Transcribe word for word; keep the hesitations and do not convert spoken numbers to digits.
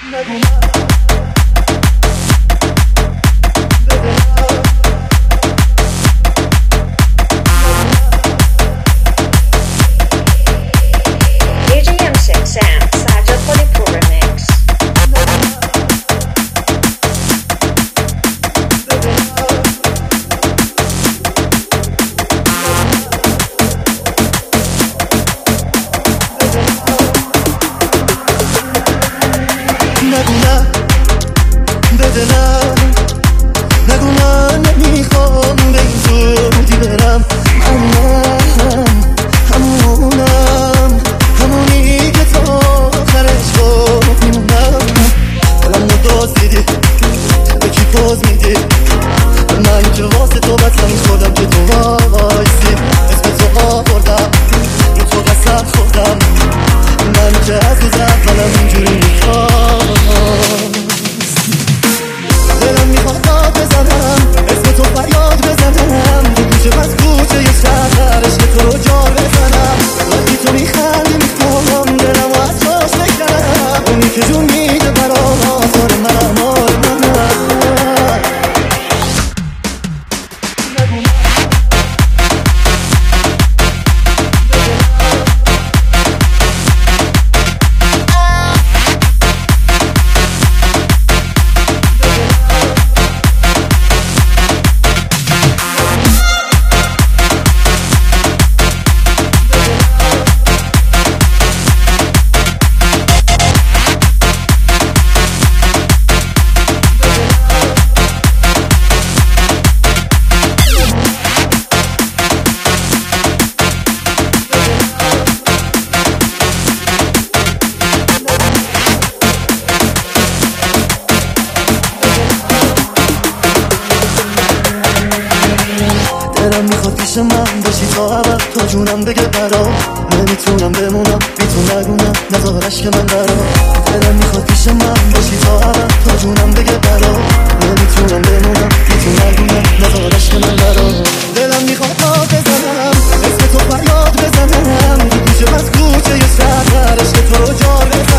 دلم میخواد پیش من باشی تا ابد، تا جونم بگه برا نمیتونم بمونم بی تو، نگونم نذار عشق من برا. دلم میخواد پیش من باشی تا ابد، تا جونم بگه برا نمیتونم بمونم بی تو، نگونم نذار عشق من برا. دلم میخواد آب بزنم، اسم تو فریاد بزنم، تو کوچه بس کوچه یه شهر عشق تو رو جا بزنم.